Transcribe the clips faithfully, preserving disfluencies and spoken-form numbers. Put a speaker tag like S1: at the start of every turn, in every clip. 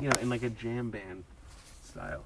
S1: you know, in like a jam band style.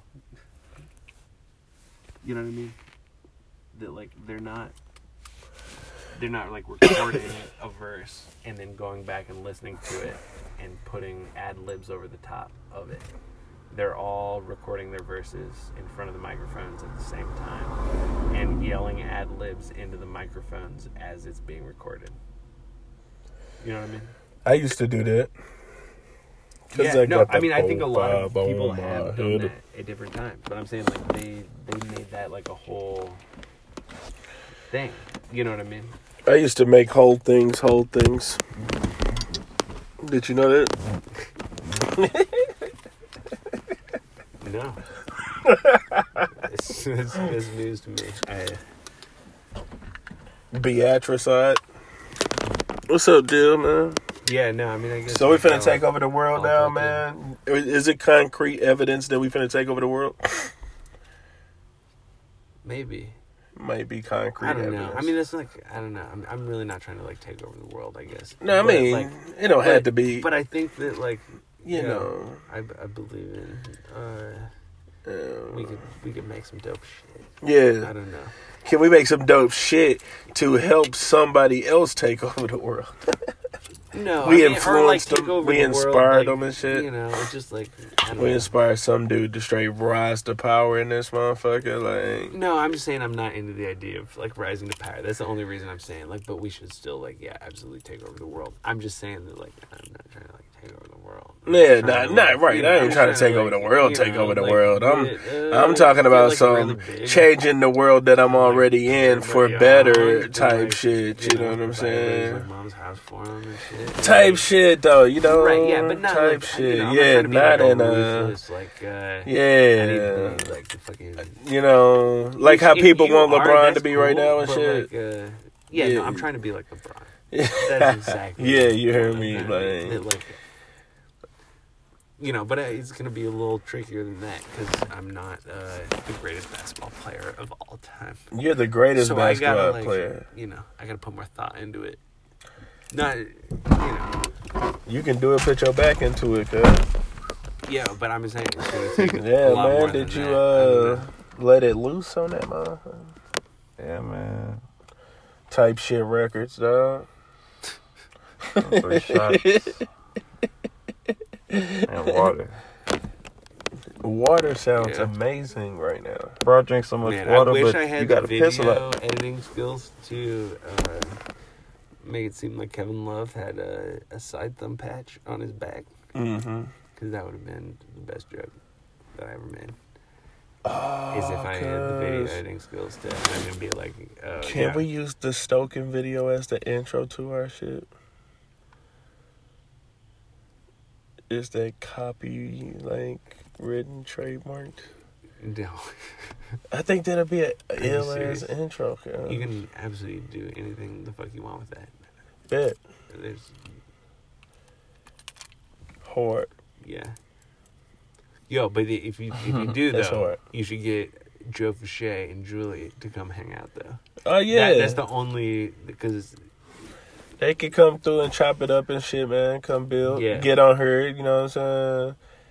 S1: You know what I mean? That like they're not they're not like recording a verse and then going back and listening to it and putting ad libs over the top of it. They're all recording their verses in front of the microphones at the same time and yelling ad libs into the microphones as it's being recorded. You know what I mean?
S2: I used to do that.
S1: Yeah,
S2: I
S1: no, I mean, I think a lot of
S2: vibe
S1: people
S2: on my
S1: have done
S2: head.
S1: that at different times. But I'm saying, like, they, they made that, like, a whole thing. You know what I mean?
S2: I used to make whole things, whole things. Did you know that?
S1: No. It's, it's, it's news to me. I,
S2: Beatricide. What's up, Jill, man?
S1: yeah, no, I mean, I guess...
S2: So we finna
S1: like,
S2: take over the world now, man? Is it concrete evidence that we finna take over the world?
S1: Maybe.
S2: Might be concrete
S1: I don't
S2: evidence.
S1: know. I mean, it's like, I don't know. I'm, I'm really not trying to, like, take over the world, I guess.
S2: No, I
S1: But,
S2: mean,
S1: like,
S2: it don't
S1: but,
S2: have to be,
S1: But I think that, like,
S2: you
S1: you know,
S2: know.
S1: I, I believe in... Uh,
S2: uh,
S1: we could we could make some dope shit.
S2: yeah.
S1: I don't know.
S2: Can we make some dope shit to help somebody else take over the world?
S1: No,
S2: We
S1: I mean,
S2: influenced
S1: or, like,
S2: them,
S1: take over
S2: we
S1: the world,
S2: inspired
S1: like,
S2: them and shit.
S1: You know, it's just like I don't
S2: We
S1: know.
S2: inspired some dude to straight rise to power in this motherfucker. Like,
S1: No, I'm just saying I'm not into the idea of like rising to power. That's the only reason I'm saying like, but we should still like, yeah, absolutely take over the world. I'm just saying that like, I'm not trying to like take over the world. I'm
S2: yeah,
S1: trying
S2: not,
S1: to,
S2: not
S1: like,
S2: right.
S1: you know,
S2: I ain't
S1: I'm
S2: trying to take over
S1: like,
S2: the world.
S1: you
S2: Take
S1: know,
S2: over the
S1: like,
S2: world. I'm,
S1: get, uh,
S2: I'm talking
S1: get,
S2: about
S1: like,
S2: some
S1: really big.
S2: changing the world that I'm already in for
S1: Everybody
S2: better
S1: on,
S2: type
S1: like,
S2: shit. You know what I'm
S1: buy everybody's,
S2: saying?
S1: Like mom's house for 'em and shit.
S2: Type
S1: Like,
S2: shit though, you know.
S1: Right, yeah, but not
S2: type
S1: like,
S2: shit.
S1: You know, I'm
S2: yeah,
S1: not, trying to be
S2: not
S1: like
S2: in
S1: a
S2: a.
S1: ruthless, like, uh,
S2: Yeah.
S1: I need to be like the fucking.
S2: You know, like how
S1: If
S2: people
S1: you
S2: want
S1: are,
S2: LeBron to
S1: that's
S2: be right
S1: cool,
S2: now and
S1: but,
S2: shit.
S1: Like, uh, yeah,
S2: Yeah.
S1: no, I'm trying to be like LeBron. That's exactly.
S2: Yeah, you heard
S1: what I'm
S2: me,
S1: trying to be.
S2: like-
S1: That, like, you know, but uh, it's gonna be a little trickier than that because I'm not uh, the greatest basketball player of all time.
S2: You're the greatest
S1: So I
S2: basketball
S1: gotta, like,
S2: player.
S1: you know, I gotta put more thought into it. Not, you know.
S2: You can do it. Put your back into it, cuz.
S1: Yeah, but I'm saying it's gonna take a
S2: Yeah,
S1: lot more
S2: man. Did
S1: than
S2: you
S1: that. I don't
S2: uh
S1: know.
S2: let it loose on that motherfucker?
S3: Yeah, man.
S2: Type shit records, dog.
S3: Three shots. And water.
S2: Water sounds
S1: Yeah.
S2: amazing right now.
S3: Bro, I drink so much
S1: Man,
S3: water,
S1: I wish
S3: but
S1: I had
S3: you got to
S1: the
S3: piss a
S1: video
S3: lot.
S1: editing skills to uh, make it seem like Kevin Love had a, a side thumb patch on his back.
S2: Mm-hmm.
S1: Because that would have been the best joke that I ever made.
S2: Oh,
S1: Is if I had the video
S2: cuz.
S1: editing skills to and then be like, uh,
S2: Can
S1: yeah.
S2: we use the Stoken video as the intro to our shit? Is that copy like written trademarked?
S1: No.
S2: I think that'd be a
S1: Are you
S2: ill ass
S1: serious?
S2: intro. Cuz.
S1: You can absolutely do anything the fuck you want with that.
S2: Bet
S1: There's,
S2: hard.
S1: yeah. Yo, but if you if you do
S2: That's
S1: though,
S2: hard.
S1: you should get Joe Fachet and Julie to come hang out though.
S2: Oh yeah,
S1: That, that's the only because
S2: they could come through and chop it up and shit, man. Come build,
S1: Yeah.
S2: get on her. You know what I'm saying?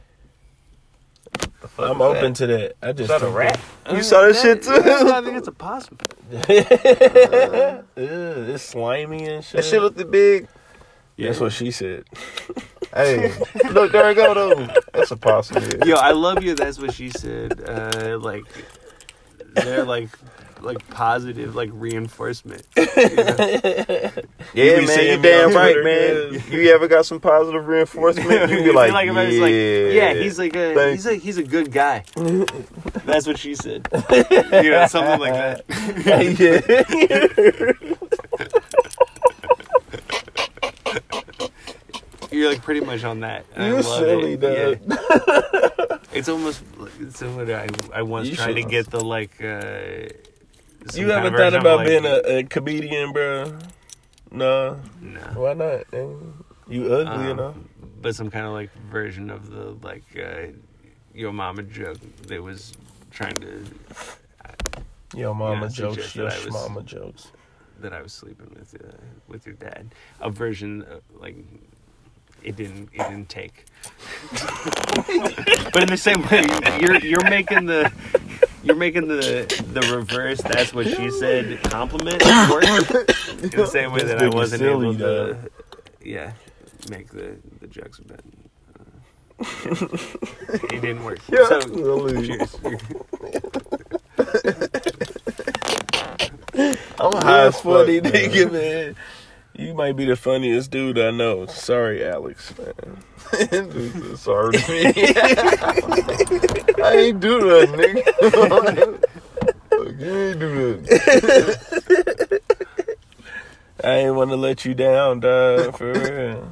S2: I'm
S3: is
S2: open
S3: that?
S2: to that. I just
S3: Is that a
S2: think
S3: rat?
S1: Uh,
S3: You saw this shit too?
S1: I think it's a possum.
S2: that- Ugh, it's slimy and shit.
S3: That shit looked big.
S2: That's what she said.
S3: Hey, look, there we go, though. That's a possibility.
S1: Yo, I love you. That's what she said. Uh, like they're like like positive like reinforcement. You know?
S3: Yeah,
S2: You be
S3: man,
S2: seeing
S3: you
S2: me
S3: damn
S2: on
S3: right,
S2: Twitter,
S3: man.
S2: cuz.
S3: You ever got some positive reinforcement? You be
S1: Feel
S3: like,
S1: if I was
S3: yeah,
S1: like, yeah, he's like a
S3: Thank
S1: he's a he's a good guy. That's what she said. You know, something like that. You're like pretty much on that. and I
S2: You
S1: love
S2: silly,
S1: it.
S2: dude.
S1: Yeah. It's almost it's similar to I I once
S2: You
S1: tried to
S2: should-
S1: get the like. Uh, some
S2: You
S1: kind
S2: ever
S1: of
S2: thought
S1: version of,
S2: about
S1: like-
S2: being a, a comedian, bro? No.
S1: No.
S2: Why not? man? You ugly
S1: Um,
S2: enough.
S1: But some kind of like version of the like uh, your mama joke that was trying to
S2: Your mama
S1: yeah,
S2: jokes,
S1: suggest
S2: your
S1: that I was-
S2: mama jokes.
S1: that I was sleeping with uh, with your dad. A version uh, like it didn't it didn't take. But in the same way, you're you're making the you're making the the reverse. That's what she said. Compliment work. In the same way that I wasn't
S2: silly,
S1: able to,
S2: though.
S1: yeah, make the the jokes about. Uh, yeah. It didn't work.
S3: Yeah.
S1: So,
S3: Really.
S1: cheers.
S3: I'm high
S2: You're
S3: as fuck,
S2: funny,
S3: man.
S2: nigga, man. You might be the funniest dude I know. Sorry, Alex, man.
S3: Sorry to me. I ain't do that, nigga. You ain't do that.
S2: I ain't want to let you down, dog, for real.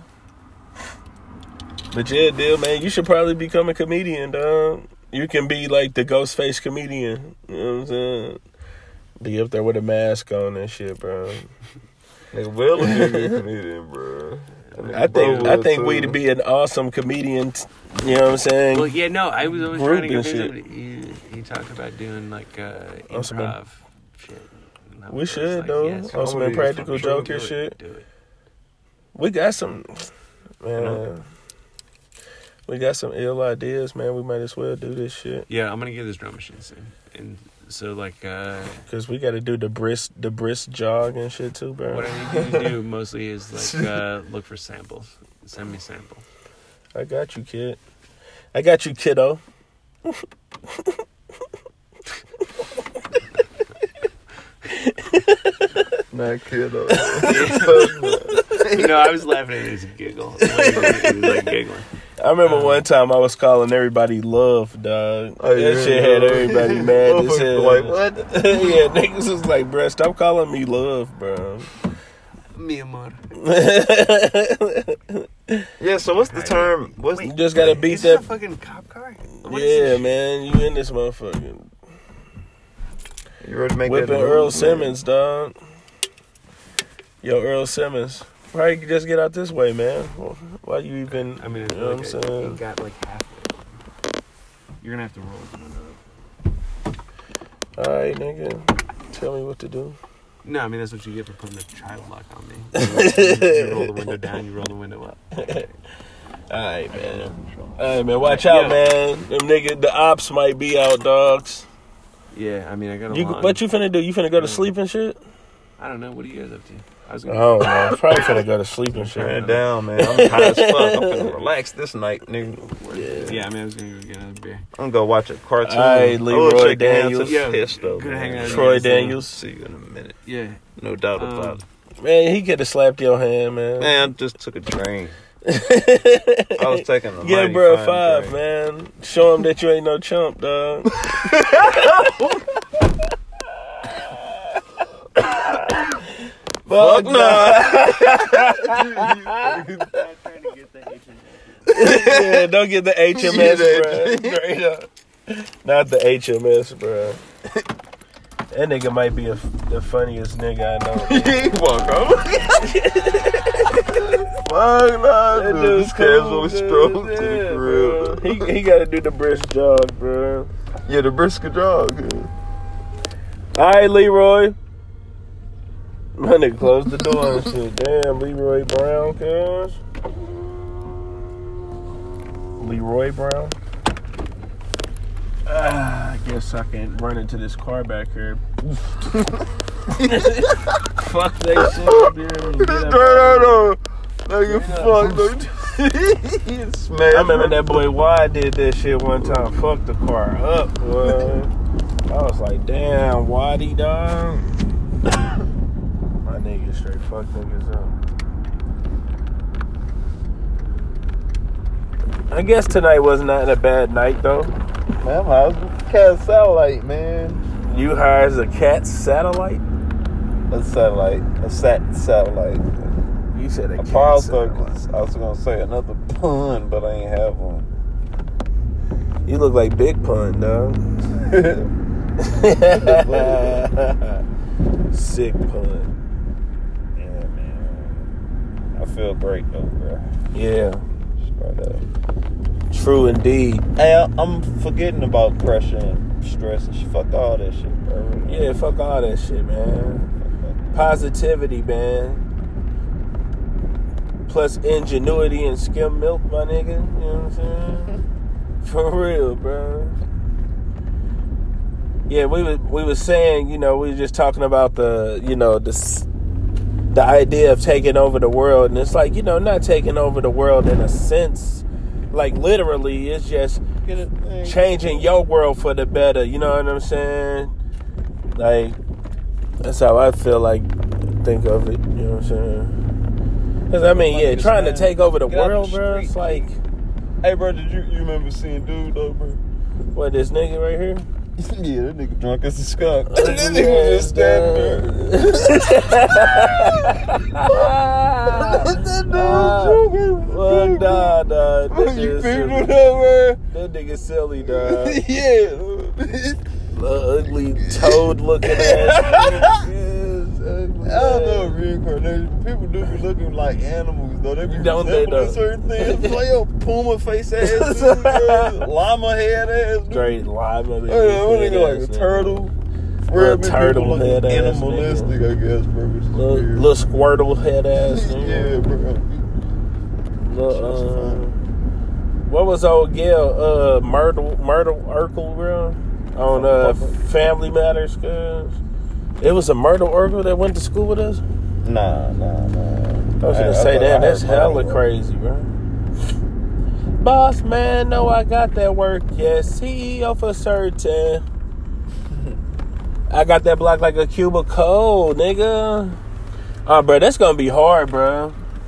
S2: But yeah, deal, man, you should probably become a comedian, dog. You can be like the ghost face comedian. You know what I'm saying? Be up there with a mask on and shit, bro.
S3: Nigga, Will is a good comedian, bro.
S2: I think I think we'd be an awesome comedian. T- you know what I'm saying?
S1: Well, yeah, no, I was always
S2: Group
S1: trying to get
S2: and shit.
S1: somebody. He, he talked about doing like uh,
S2: Awesome.
S1: improv shit. And I
S2: We
S1: was
S2: should,
S1: like,
S2: though.
S1: yes,
S2: On some
S3: comedy is
S2: impractical
S3: for sure.
S2: joke and
S1: do
S2: shit.
S1: it, do it.
S2: We got some, man. We got some ill ideas, man. We might as well do this shit.
S1: Yeah, I'm gonna get this drum machine soon, and so like uh,
S2: Cause we got to do the brisk, the brisk jog and shit too, bro.
S1: what I need you to do mostly is like uh, look for samples. Send me samples.
S2: I got you, kid. I got you, kiddo.
S3: Not kiddo.
S1: No, I was laughing at his giggle. He was like giggling.
S2: I remember
S1: Um,
S2: one time I was calling everybody love, dog.
S3: Oh,
S2: that
S3: yeah,
S2: shit
S3: yeah.
S2: had everybody mad as hell.
S3: Like, what?
S2: Yeah, niggas was like, bruh, stop calling me love, bro.
S1: Mi amor.
S3: Yeah, so what's the term? What's
S2: You just gotta beat
S1: Is this
S2: that.
S1: a fucking cop car? What is
S2: Yeah,
S1: this?
S2: man, you in this motherfucker.
S3: you ready to make
S2: Whipping
S3: that
S2: Earl
S3: move,
S2: Simmons, dog. Yo, Earl Simmons. Why you just get out this way, man? Why you even?
S1: I mean, it's
S2: you know
S1: like
S2: what
S1: a,
S2: I'm
S1: you
S2: saying?
S1: got like halfway. You're gonna have to roll.
S2: All right, nigga. Tell me what to do.
S1: No, I mean that's what you get for putting the child lock on me. You, you roll the window down, you roll the window up.
S2: All right, man. All right, man. Watch out,
S1: Yeah.
S2: man. Them nigga, the ops might be out, dogs.
S1: Yeah, I mean I got a
S2: You,
S1: lawn.
S2: what you finna do? You finna go to
S1: Yeah.
S2: sleep and shit?
S1: I don't know. What are you guys up to? I was
S2: I
S1: gonna.
S2: don't know. Probably finna go to sleep and
S3: Turn it
S2: shit.
S3: down, man. I'm high as fuck. I'm gonna relax this night, nigga.
S2: Yeah.
S1: Yeah, I mean I was gonna go get another beer.
S3: I'm gonna go watch a cartoon.
S2: All right,
S3: Oh,
S2: Leroy
S3: check it out.
S2: Daniels.
S3: Yeah, pissed though.
S1: Good
S3: man.
S1: hanging out.
S2: Troy
S1: Yeah.
S2: Daniels.
S3: See you in a minute.
S1: Yeah.
S3: No doubt
S1: Um,
S3: about it.
S2: Man, he could have slapped your hand, man.
S3: Man, I just took a train. I was taking a
S2: Give
S3: mighty
S2: bro a
S3: fine
S2: five,
S3: train.
S2: man. Show him that you ain't no chump, dog. Fuck no. Yeah, don't get the H M S, bro. Straight up. Not the H M S, bro. That nigga might be a, the funniest nigga I know.
S3: Fuck Fuck no.
S2: That
S3: Dude,
S2: dude's
S3: this casual
S2: cool,
S3: stroll
S2: dude.
S3: to the
S2: Yeah,
S3: crib.
S2: bro. He he got to do the brisk jog, bro.
S3: Yeah, the brisker jog.
S2: All right, Leroy. My nigga closed the door and shit. Damn, Leroy Brown, cuz. Leroy Brown. Ah, I guess I can run into this car back here. Fuck that shit, dude. Get
S3: This
S2: up.
S3: dirt Nigga,
S2: Straight
S3: fuck. He smashed.
S2: I remember that boy Y did that shit one time. Fucked the car up, boy. I was like, damn, Waddy, dog. My niggas straight fuck niggas up. I guess tonight was not a bad night, though.
S3: Man, I'm high as a cat satellite, man.
S2: You hired a cat satellite?
S3: A satellite. A sat satellite.
S2: You said a
S3: I
S2: cat
S3: paused though,
S2: satellite.
S3: 'cause I was gonna say another pun, but I ain't have one.
S2: You look like Big Pun, dog. Sick pun.
S3: Yeah, man. I feel great though, bro.
S2: Yeah,
S3: Straight up.
S2: true indeed.
S3: Hey, I- I'm forgetting about pressure and stress and shit. Fuck all that shit, bro.
S2: Yeah, fuck all that shit, man. Positivity, man. plus ingenuity and skim milk, my nigga. You know what I'm saying? For real, bro. Yeah, we was we was saying, you know, we were just talking about the, you know, the the idea of taking over the world, and it's like, you know, not taking over the world in a sense, like literally, it's just changing your world for the better. You know what I'm saying? Like, that's how I feel like think of it. You know what I'm saying? Because I mean, yeah, trying to take over the world, bro. It's like,
S3: hey, bro, did you you remember seeing dude though, bro?
S2: What, this nigga right here?
S3: Yeah, that nigga drunk as a skunk. That nigga was just standing there. That dude drunk as a skunk.
S2: Well, nah, nah. That
S3: You
S2: nigga
S3: figured
S2: silly.
S3: it out, man?
S2: That nigga silly, dog.
S3: Yeah.
S2: Little ugly toad looking ass. Yes, ugly
S3: I don't know,
S2: ass.
S3: reincarnation. People do be looking like animals, though. They be
S2: Don't they,
S3: resembling
S2: though?
S3: certain things. Like, yo, puma face ass dude, bro. Llama head ass dude.
S2: Straight lima.
S3: Hey, what nigga like a turtle? Real
S2: turtle
S3: people look
S2: head ass
S3: animalistic, I guess, bro. Which is
S2: Little,
S3: weird.
S2: little squirtle head ass. nigga.
S3: Yeah, bro.
S2: Little, uh, what was old Gail? Uh, Myrtle, Myrtle Urkel, bro? On uh, Family Matters, cuz. It was a Myrtle Urkel that went to school with us?
S3: Nah, nah, nah.
S2: I was gonna say that. That's hella crazy, bro. Boss man, know I got that work. Yes, C E O for certain. I got that block like a cubicle, nigga. Oh, bro, that's gonna be hard, bro.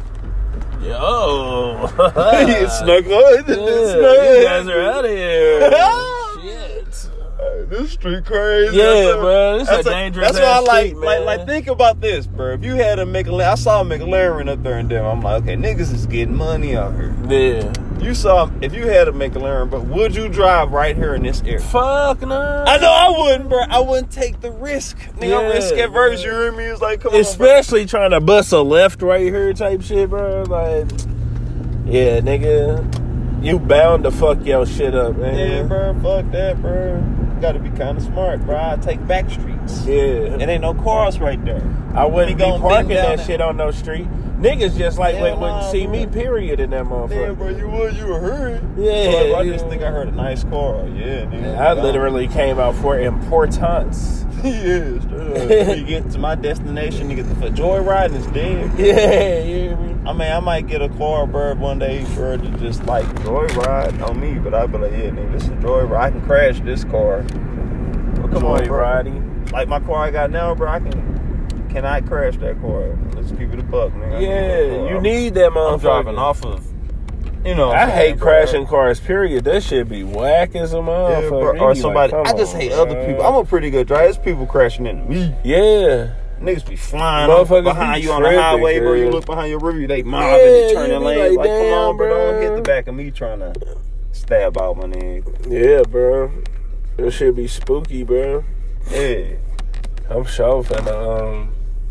S2: Yo.
S3: He snuck on.
S2: Yeah, you guys are out of here. Shit.
S3: This street crazy.
S2: Yeah,
S3: That's a-
S2: bro. This is a
S3: that's
S2: dangerous
S3: That's why I
S2: ass
S3: like,
S2: street,
S3: like,
S2: man.
S3: like, think about this, bro. If you had a McLaren, I saw a McLaren up there in Denver. I'm like, okay, niggas is getting money out here.
S2: Yeah.
S3: You saw, if you had a McLaren, but would you drive right here in this area?
S2: Fuck no.
S3: I know I wouldn't, bro. I wouldn't take the risk. Nigga,
S2: Yeah,
S3: I'm risk adverse.
S2: man.
S3: You hear me? It's like, come on,
S2: Especially trying to bust a left right here type shit, bro. Like, yeah, nigga. You bound to fuck your shit up,
S3: bro.
S2: man.
S3: Yeah, bro. Fuck that, bro. You gotta be kind of smart, bro. I take back streets.
S2: Yeah.
S3: It ain't no cars right there.
S2: I wouldn't
S3: We
S2: be
S3: gonna
S2: parking
S3: bend down
S2: that
S3: that-
S2: shit on no street. Niggas just like
S3: Yeah,
S2: wait, wouldn't
S3: nah,
S2: see
S3: bro.
S2: me, period, in that
S3: Yeah,
S2: motherfucker.
S3: bro. You would. You would hurry.
S2: Yeah,
S3: Bro, I
S2: yeah.
S3: just think I heard a nice car. Yeah, nigga.
S2: I literally came out for importance.
S3: Yeah, straight up. When you get to my destination, you get the foot. Joyriding is dead.
S2: Yeah, you hear me?
S3: I mean, I might get a car, bro, one day, bro, to just like joyride on me, but I'd be like, yeah, nigga, this is a joyride. I can crash this car. Well, come on, bro.
S2: Joyriding.
S3: Like my car I got now, bro, I can cannot crash that car. Let's keep it a buck, nigga. I need that
S2: Yeah,
S3: car.
S2: you need that motherfucker.
S3: I'm driving off of, you know. what
S2: I
S3: I'm
S2: hate
S3: saying, bro.
S2: crashing cars, period. That shit be whack as a
S3: Yeah,
S2: motherfucker.
S3: bro.
S2: You
S3: Or
S2: be
S3: somebody.
S2: like,
S3: I
S2: come
S3: just
S2: on,
S3: hate
S2: bro.
S3: other people. I'm a pretty good driver. There's people crashing into me.
S2: Yeah.
S3: Niggas be flying
S2: Motherfuckers
S3: behind
S2: be
S3: you on the
S2: tripping,
S3: highway, bro. You
S2: girl.
S3: look behind your rearview, they mobbing
S2: Yeah,
S3: and
S2: you
S3: turning
S2: be
S3: lanes.
S2: like,
S3: Like, come
S2: damn,
S3: on, bro. Don't
S2: bro.
S3: hit the back of me trying to stab out my nigga.
S2: Yeah, bro. That shit be spooky, bro.
S3: Yeah.
S2: I'm sure finna, um...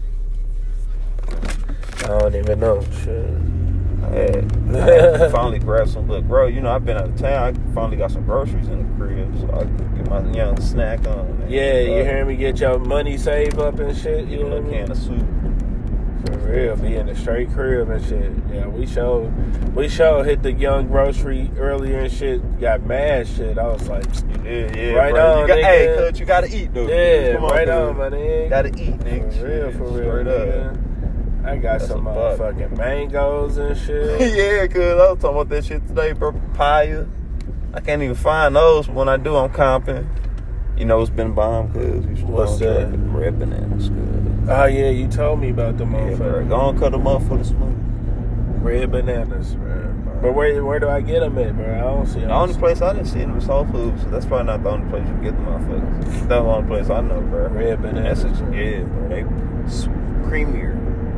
S2: I don't even know. Shit.
S3: Yeah. I had to finally grab some. Look, bro, you know, I've been out of town. I finally got some groceries in the crib, so I can get my young snack on. Man.
S2: Yeah, you
S3: Uh,
S2: hear me? Get your money saved up and shit. You
S3: a
S2: know what I
S3: little
S2: mean?
S3: can of soup.
S2: For real, be in the straight crib and shit. Yeah, we show, we show hit the young grocery earlier and shit. Got mad shit. I was like,
S3: Yeah, yeah,
S2: Right
S3: bro.
S2: on,
S3: you got,
S2: nigga.
S3: hey, cuz, you gotta eat, though.
S2: yeah,
S3: Come on,
S2: right
S3: cuz.
S2: on, my nigga.
S3: Gotta eat, nigga.
S2: For real,
S3: Shit,
S2: for real,
S3: straight up.
S2: nigga. I got
S3: That's
S2: some
S3: a buck.
S2: motherfucking mangoes and shit.
S3: Yeah, cuz I was talking about that shit today, bro. Papaya. I can't even find those. When I do, I'm comping. You know, it's been bomb, cuz. You should
S2: What's
S3: go
S2: that?
S3: check it. Red bananas, cuz.
S2: Oh yeah, you told me about the
S3: Yeah, bro.
S2: motherfucker.
S3: Go on, cut them up for the smooth.
S2: Red bananas, bro. But where where do I get them at, bro? I don't see them.
S3: The only place I didn't see them was Whole Foods, so that's probably not the only place you can get them motherfuckers. That's the only place I know, bro.
S2: Red bananas.
S3: That's a, yeah, bro. They s- creamier.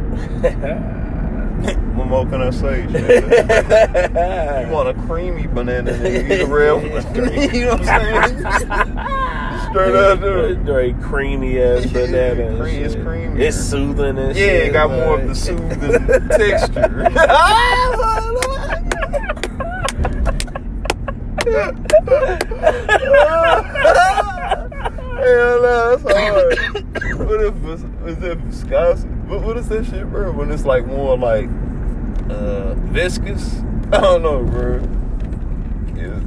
S3: What more can I say? Shit? You want a creamy banana, nigga? Eat a red one. You know what I'm saying? Straight up, dude.
S2: Very creamy ass
S3: Yeah,
S2: banana. and
S3: cream- it's
S2: shit.
S3: creamy.
S2: It's soothing and
S3: Yeah,
S2: shit.
S3: it got more of
S2: like-
S3: the soothing texture. Hell no, that's hard. What if it's, is it viscosity? What, what is that shit, bro? When it's like more like Uh, viscous. I don't know, bro. Yeah.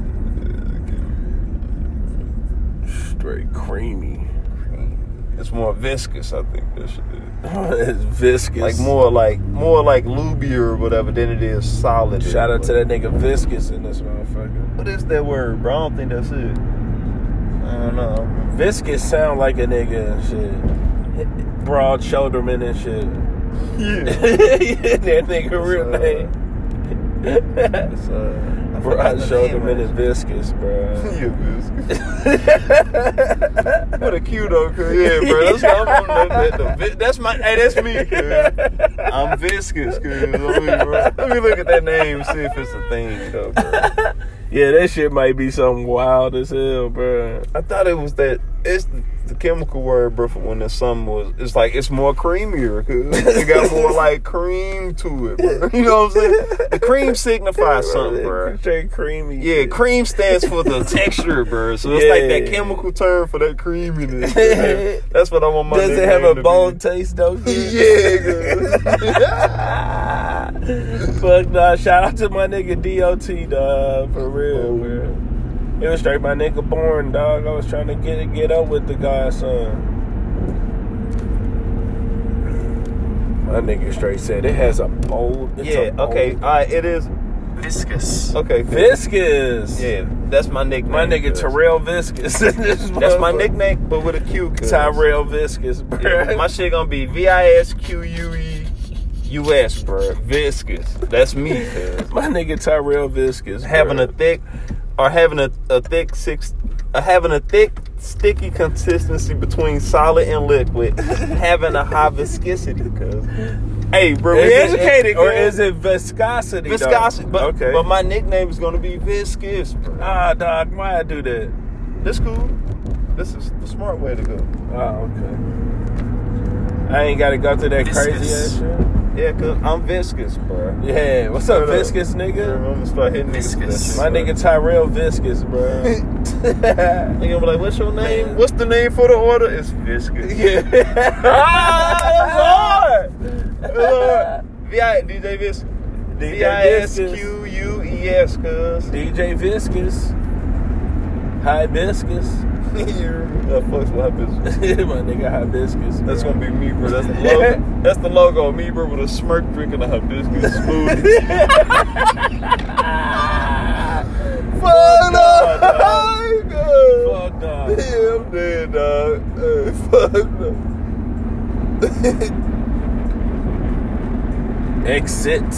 S2: Straight creamy.
S3: It's more viscous, I think this shit is.
S2: It's viscous.
S3: Like more like more like lubier or whatever than it is solid.
S2: Shout out to that nigga Viscous in this motherfucker.
S3: What is that word, bro? I don't think that's it. I don't know.
S2: Viscous sound like a nigga and shit. Broad shoulderman and shit.
S3: Yeah.
S2: That nigga real
S3: uh,
S2: name.
S3: It's, uh, I forgot
S2: Broad
S3: the
S2: shoulderman
S3: name,
S2: and Viscous, bro.
S3: Yeah, viscous. What a cute though, cause yeah, bro. That's what I'm on that, that, the, that's my. Hey, that's me, cuz. I'm viscous, cuz. Let me, bro. Let me look at that name and see if it's a thing, though, bro.
S2: Yeah, that shit might be something wild as hell, bro.
S3: I thought it was that. It's the chemical word, bro, for when the something was. It's like it's more creamier, cuz it got more like cream to it, bro. You know what I'm saying? The cream signifies something, bro.
S2: Straight creamy.
S3: Yeah, cream stands for the texture, bro. So it's
S2: Yeah.
S3: like that chemical term for that creaminess. Bro. That's what I want my.
S2: Does it have a
S3: nickname to
S2: bold
S3: be.
S2: taste though?
S3: Yeah, cuz.
S2: Fuck nah, shout out to my nigga D O T, dog, for real, man. It was straight my nigga born, dog. I was trying to get it, get up with the guy's son. My nigga straight said it has a bold. It's
S3: Yeah.
S2: a bold,
S3: Okay. All right. It is.
S1: Viscous.
S3: Okay. cool.
S2: Viscous.
S3: Yeah. That's my nickname.
S2: My nigga
S3: cuz.
S2: Terrell Viscous.
S3: That's my nickname, but with a Q. Cuz.
S2: Tyrell Viscous, bro.
S3: Yeah, my shit gonna be V I S Q U E U S, bro. Viscous. That's me, cuz.
S2: My nigga Tyrell Viscous.
S3: Having
S2: bro.
S3: a thick, or having a, a thick six, uh, having a thick, sticky consistency between solid and liquid. Having a high viscosity, cuz. Hey, bro, we
S2: Is it-
S3: educated,
S2: or
S3: cuz.
S2: is it viscosity? though?
S3: Viscosity, but,
S2: okay.
S3: but my nickname is gonna be Viscous, bro.
S2: Ah, dog, why I do that?
S3: This cool. This is the smart way to go.
S2: Oh, okay. I ain't got to go through that crazy ass
S1: Viscous.
S2: shit.
S3: Yeah, cause I'm Viscous, bro.
S2: Yeah, what's up,
S3: Straight up.
S2: Viscous
S3: I'm
S2: nigga?
S3: gonna start hitting niggas with that
S1: Viscous.
S3: shit,
S2: My
S3: bro.
S2: nigga Tyrell Viscous, bro.
S3: Nigga be like, what's your name?
S2: Man.
S3: What's the name for the order? It's Viscous.
S2: Yeah.
S3: Ah, that's hard. That's hard. V I D J Vis.
S2: D J
S3: V I S Q U E S, cuz.
S2: D J Viscous. Hibiscus.
S3: That fucks with hibiscus.
S2: My nigga Hibiscus.
S3: That's gonna be me, bro. That's the logo. That's the logo of me, bro, with a smirk drinking a hibiscus smoothie. Fuck no!
S2: Fuck dog.
S3: Yeah, I'm dead, dog. Hey, fuck no.
S2: Exit.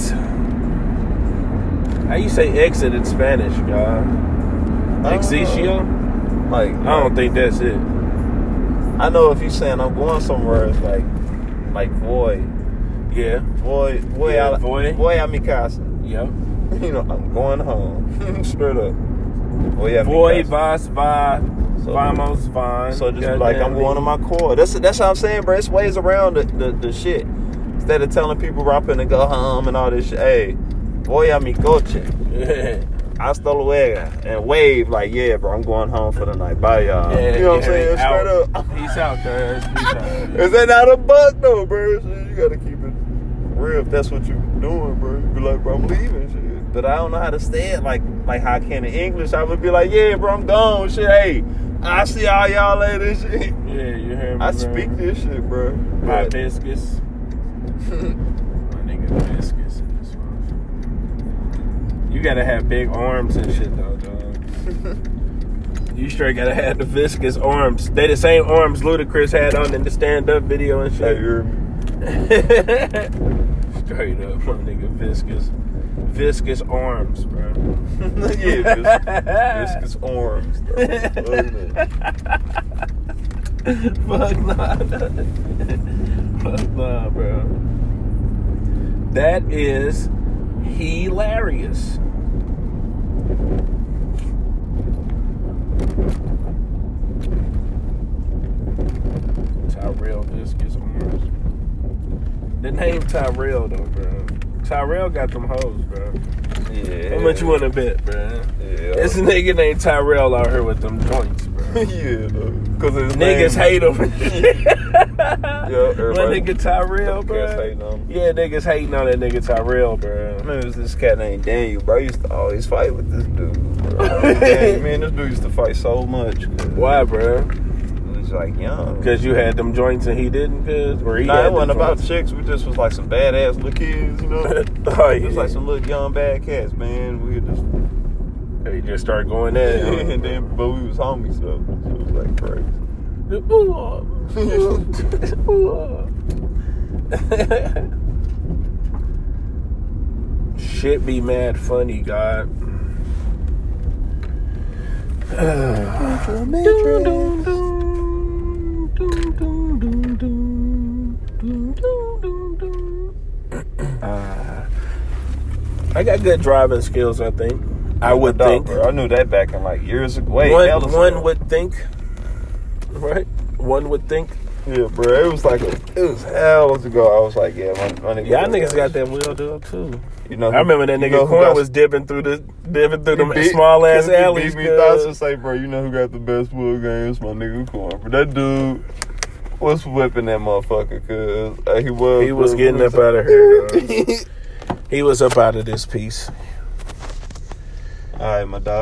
S2: How you say exit in Spanish, God? Exitio?
S3: Like,
S2: I don't think that's it.
S3: I know if you're saying I'm going somewhere, it's like, like voy,
S2: Yeah.
S3: voy, voy,
S2: Yeah,
S3: a,
S2: voy.
S3: voy a mi casa.
S2: Yep.
S3: You know, I'm going home. Straight up. Voy a mi
S2: Voy,
S3: casa.
S2: vas, va,
S3: So-
S2: vamos, van.
S3: So just be like, I'm going to my core. That's that's how I'm saying, bro. It's ways around the, the, the shit. Instead of telling people where I'm finna go home and all this shit. Hey, voy a mi coche.
S2: Yeah.
S3: Hasta luego. And wave like, yeah, bro, I'm going home for the night. Bye, y'all.
S2: Yeah,
S3: you know what I'm
S2: yeah,
S3: saying? Straight
S2: out.
S3: up.
S2: Peace out, cuz. Peace out.
S3: Is that not a buck though, bro? So you gotta keep it real if that's what you're doing, bro. You be like, bro, I'm leaving, shit. But I don't know how to say it like like how I can in English. I would be like, yeah, bro, I'm gone, shit. Hey, I see all y'all later, shit.
S2: Yeah, you hear me,
S3: I
S2: bro?
S3: speak this shit, bro.
S2: Hibiscus. My nigga Viscous in this one. You gotta have big arms and shit, though, dog. You straight gotta have the viscous arms. They the same arms Ludacris had on in the stand-up video and
S3: Hey,
S2: shit.
S3: you hear me?
S2: Straight up, my nigga Viscous. Viscous arms, bro.
S3: Yeah, vis- viscous arms. Though.
S2: Fuck nah. Fuck nah, bro. That is hilarious. Tyrell Viscous arms. The name Tyrell though, bro. Tyrell got them hoes, bro.
S3: Yeah.
S2: How much you want to bet, bro?
S3: Yeah.
S2: This nigga named Tyrell out here with them joints, bro.
S3: Yeah, though. Cause his
S2: Niggas
S3: name,
S2: hate him.
S3: everybody-
S2: nigga Tyrell,
S3: Cats
S2: bro.
S3: hating on him.
S2: Yeah, niggas hating on that nigga Tyrell, bro.
S3: Man, it was this cat named Daniel, bro. I used to always fight with this dude, bro. Dang, man, this dude used to fight so much.
S2: Why, bro?
S3: It was like young.
S2: Because you had them joints and he didn't, cause or he
S3: Nah,
S2: had
S3: it wasn't
S2: them
S3: about
S2: joints?
S3: chicks. We just was like some badass little kids, you know.
S2: Oh,
S3: It was
S2: yeah.
S3: like some little young bad cats, man. We just
S2: They just started going at it.
S3: and then, but we was homies, so it was like crazy.
S2: Shit be mad funny, God. Uh, I got good driving skills, I think. I would
S3: Dog,
S2: think.
S3: bro. I knew that back in like years ago. Wait,
S2: One,
S3: hell is-
S2: one would think, right? One would think.
S3: Yeah, bro. It was like a, it was hell ago. I was like, yeah, my, my nigga.
S2: Y'all niggas got that wheel though too.
S3: You know,
S2: I remember that
S3: you
S2: nigga
S3: know who
S2: Corn
S3: got-
S2: was dipping through the dipping through
S3: He
S2: them
S3: beat-
S2: small ass
S3: he
S2: alleys.
S3: beat me thoughts and
S2: cuz.
S3: say, bro, you know who got the best wood games? My nigga Corn. But that dude was whipping that motherfucker, cause uh, he was.
S2: He was
S3: bro.
S2: getting
S3: He
S2: up out of here. Dog. He was up out of this piece.
S3: All right, my dog.